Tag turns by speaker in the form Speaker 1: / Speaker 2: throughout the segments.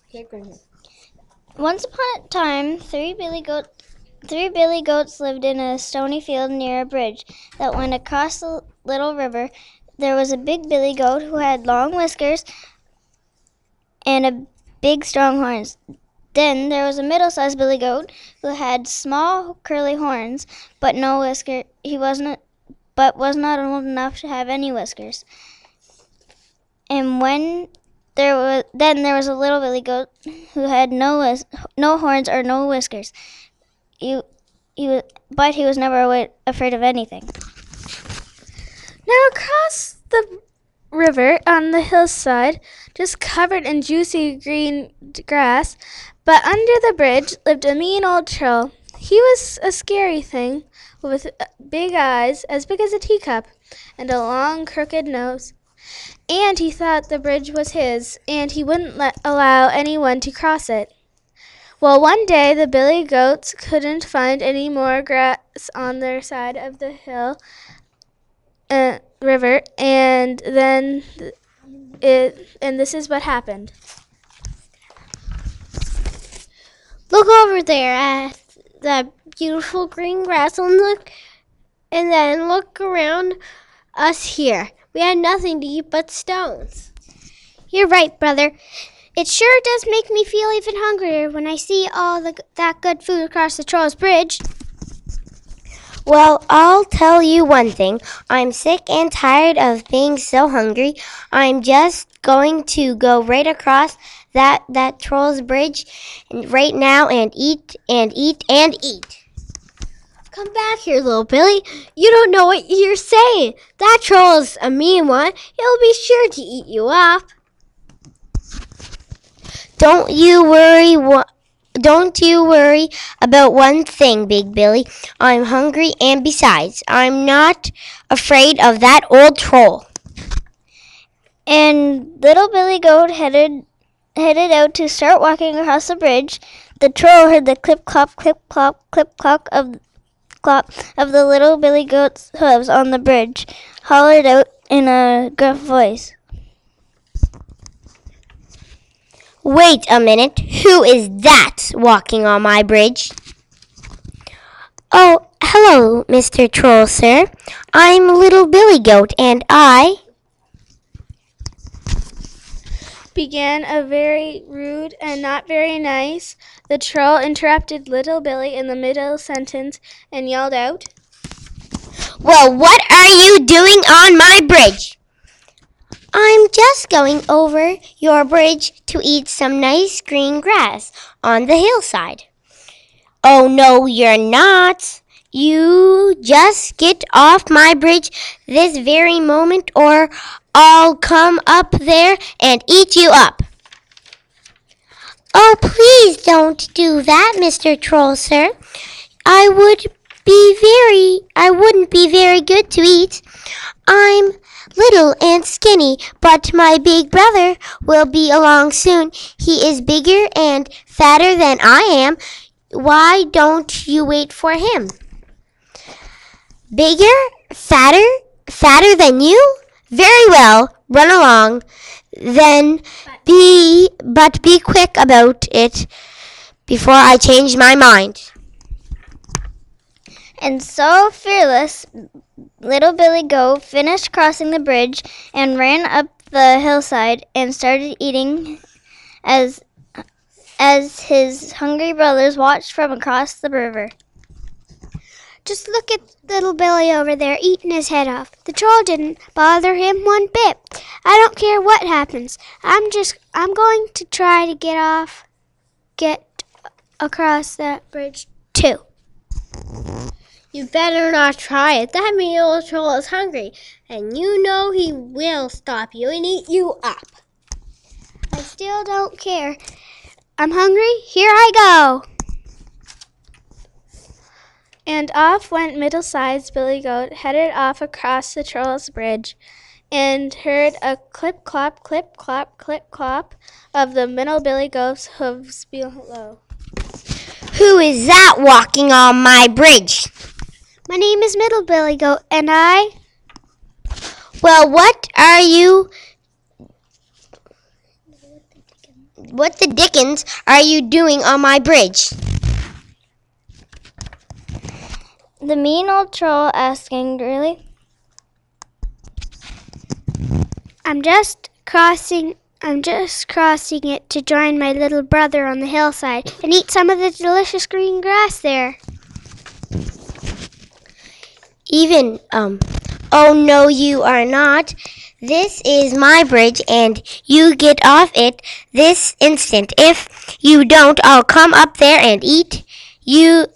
Speaker 1: Once upon a time, three billy goats lived in a stony field near a bridge that went across the little river. There was a big billy goat who had long whiskers and a big strong horns. Then there was a middle-sized billy goat who had small curly horns, but no whisker. He was not old enough to have any whiskers. And then there was a little billy goat who had no horns or no whiskers. But he was never afraid of anything.
Speaker 2: Now across the river on the hillside, just covered in juicy green grass, but under the bridge lived a mean old troll. He was a scary thing with big eyes as big as a teacup and a long crooked nose. And he thought the bridge was his, and he wouldn't allow anyone to cross it. Well, one day the billy goats couldn't find any more grass on their side of the river, and this is what happened.
Speaker 3: Look over there at that beautiful green grass and then look around us here. We had nothing to eat but stones. You're right, brother. It sure does make me feel even hungrier when I see all that good food across the Troll's Bridge.
Speaker 4: Well, I'll tell you one thing. I'm sick and tired of being so hungry. I'm just going to go right across that Troll's Bridge right now and eat and eat and eat.
Speaker 3: Come back here, little Billy. You don't know what you're saying. That troll's a mean one. He'll be sure to eat you up.
Speaker 4: Don't you worry about one thing, Big Billy. I'm hungry, and besides, I'm not afraid of that old troll.
Speaker 1: And little Billy Goat headed out to start walking across the bridge. The troll heard the clip-clop, clip-clop, clip-clop of the little Billy Goat's hooves on the bridge, hollered out in a gruff voice.
Speaker 4: Wait a minute. Who is that walking on my bridge? Oh, hello, Mr. Troll, sir. I'm little Billy Goat, and I
Speaker 2: began a very rude and not very nice. The troll interrupted little Billy in the middle sentence and yelled out,
Speaker 4: Well, what are you doing on my bridge? I'm just going over your bridge to eat some nice green grass on the hillside. Oh, no, you're not. You just get off my bridge this very moment, or I'll come up there and eat you up. Oh, please don't do that, Mr. Troll, sir. I wouldn't be very good to eat. I'm little and skinny, but my big brother will be along soon. He is bigger and fatter than I am. Why don't you wait for him? Bigger? Fatter than you? Very well, run along. Then be quick about it before I change my mind.
Speaker 1: And so fearless, little Billy Goat finished crossing the bridge and ran up the hillside and started eating as his hungry brothers watched from across the river.
Speaker 3: Just look at little Billy over there eating his head off. The troll didn't bother him one bit. I don't care what happens. I'm going to try to get across that bridge too. You better not try it. That mean old troll is hungry, and you know he will stop you and eat you up. I still don't care. I'm hungry. Here I go.
Speaker 2: And off went middle-sized Billy Goat, headed off across the Troll's Bridge, and heard a clip-clop, clip-clop, clip-clop of the middle Billy Goat's hooves below.
Speaker 4: Who is that walking on my bridge?
Speaker 3: My name is Middle Billy Goat, and I...
Speaker 4: Well, what are you what the dickens are you doing on my bridge?
Speaker 1: The mean old troll asked angrily.
Speaker 3: I'm just crossing it to join my little brother on the hillside and eat some of the delicious green grass there.
Speaker 4: Oh no, you are not. This is my bridge and you get off it this instant. If you don't, I'll come up there and eat you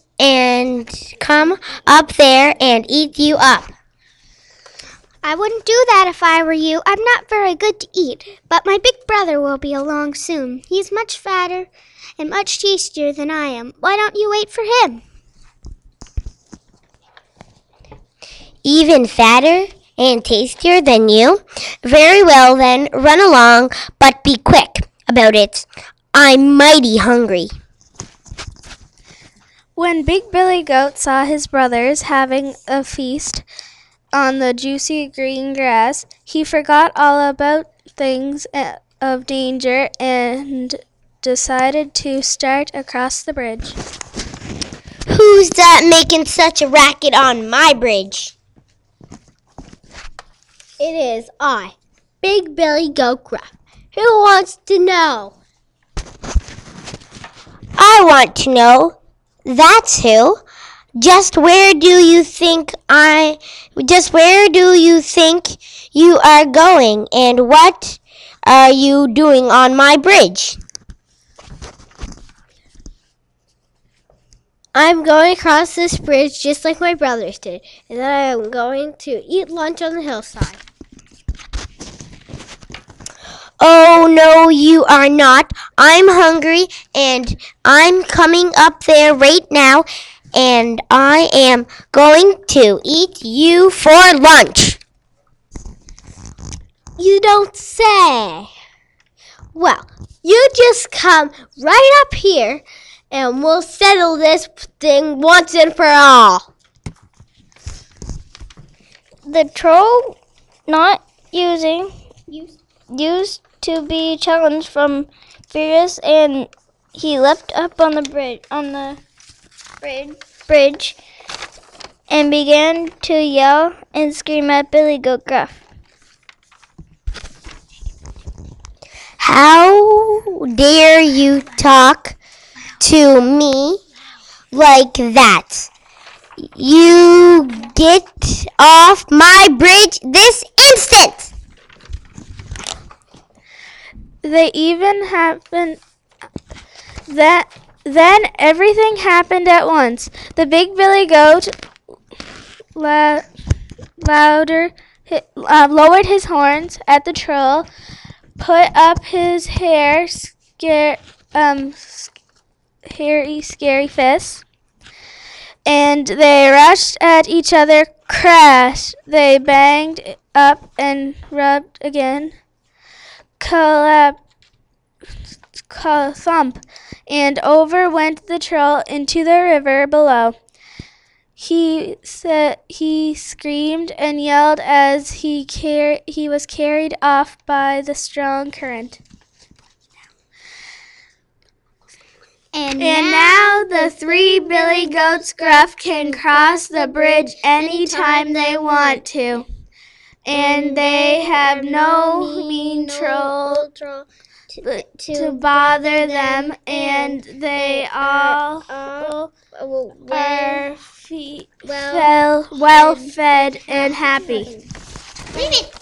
Speaker 4: up.
Speaker 3: I wouldn't do that if I were you. I'm not very good to eat, but my big brother will be along soon. He's much fatter and much tastier than I am. Why don't you wait for him?
Speaker 4: Even fatter and tastier than you? Very well then, run along, but be quick about it. I'm mighty hungry.
Speaker 2: When Big Billy Goat saw his brothers having a feast on the juicy green grass, he forgot all about things of danger and decided to start across the bridge.
Speaker 4: Who's that making such a racket on my bridge?
Speaker 3: It is I, Big Billy Goat Gruff. Who wants to know?
Speaker 4: I want to know. That's who. Just where do you think you are going, and what are you doing on my bridge?
Speaker 3: I'm going across this bridge just like my brothers did, and then I am going to eat lunch on the hillside.
Speaker 4: Oh, no, you are not. I'm hungry, and I'm coming up there right now, and I am going to eat you for lunch.
Speaker 3: You don't say. Well, you just come right up here, and we'll settle this thing once and for all.
Speaker 1: The troll, not used to be challenged from furious, and he leapt up on the bridge and began to yell and scream at Billy Goat Gruff.
Speaker 4: How dare you talk to me like that? You get off my bridge this instant!
Speaker 2: They even happened that then everything happened at once. The big Billy Goat lowered his horns at the troll, put up his scary fists, and they rushed at each other. Crash! They banged up and rubbed again. Thump, and over went the troll into the river below. He screamed and yelled as he was carried off by the strong current. And now the three Billy Goats Gruff can cross the bridge anytime they want to. And they have no mean troll to bother them, and they all are well fed and happy.
Speaker 4: Leave it!